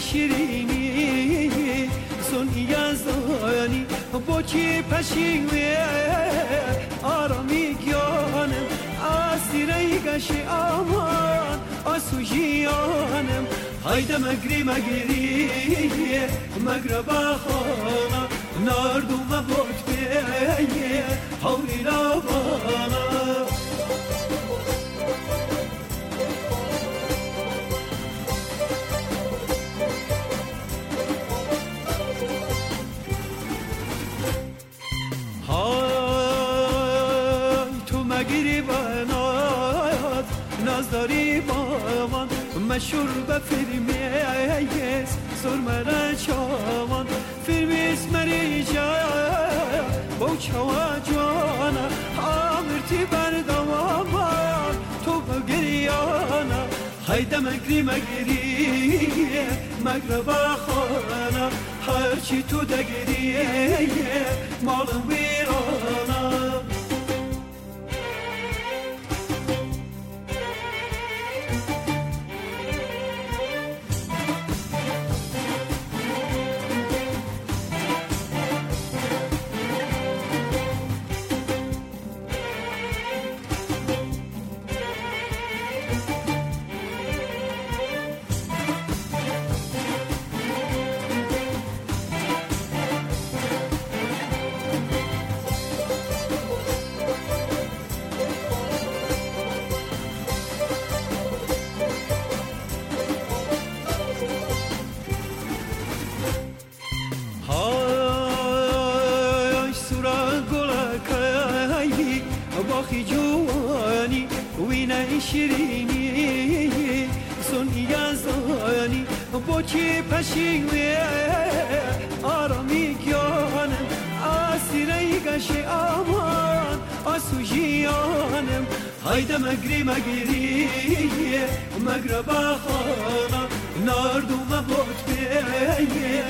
شیرینی سون یزدانی با کی پشیوی آرامی گیانم اسیره گشی آمان آسو جیانم haydi megri megri megreba khana nardu mabot be havli la bana hay tu megri bana nazdari baman مشهور به فیلمیس سرمره چاوان فیلمیس مری جا با چوا جانا آمرتی بردوامان تو بگریانا haydi مگری مگری مگربا خانا هرچی تو دگریه مال ویرانا باخی جوانی وینه شیرینی سون یزدانی با کی پشیوی آرامی گیانم اسیره گشی آمان آسو جیانم haydi megri megri megreba khana nardu mabot be